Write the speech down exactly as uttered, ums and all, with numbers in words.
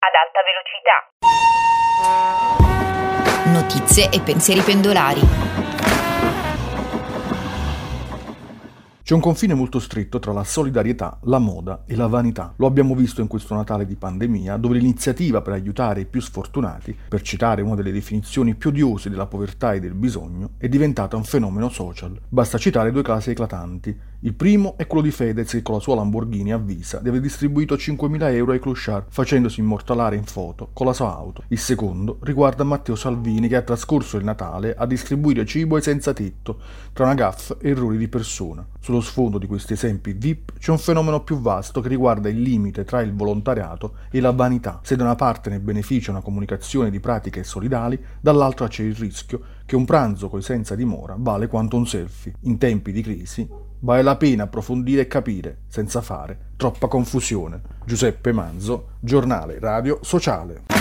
ad alta velocità. Notizie e pensieri pendolari. C'è un confine molto stretto tra la solidarietà, la moda e la vanità. Lo abbiamo visto in questo Natale di pandemia, dove l'iniziativa per aiutare i più sfortunati, per citare una delle definizioni più odiose della povertà e del bisogno, è diventata un fenomeno social. Basta citare due casi eclatanti. Il primo è quello di Fedez, che con la sua Lamborghini avvisa di aver distribuito cinquemila euro ai clochard, facendosi immortalare in foto con la sua auto. Il secondo riguarda Matteo Salvini, che ha trascorso il Natale a distribuire cibo ai senza tetto, tra una gaffe e errori di persona. Sullo sfondo di questi esempi V I P c'è un fenomeno più vasto che riguarda il limite tra il volontariato e la vanità. Se da una parte ne beneficia una comunicazione di pratiche solidali, dall'altra c'è il rischio che un pranzo coi senza dimora vale quanto un selfie. In tempi di crisi vale la pena approfondire e capire, senza fare troppa confusione. Giuseppe Manzo, Giornale Radio Sociale.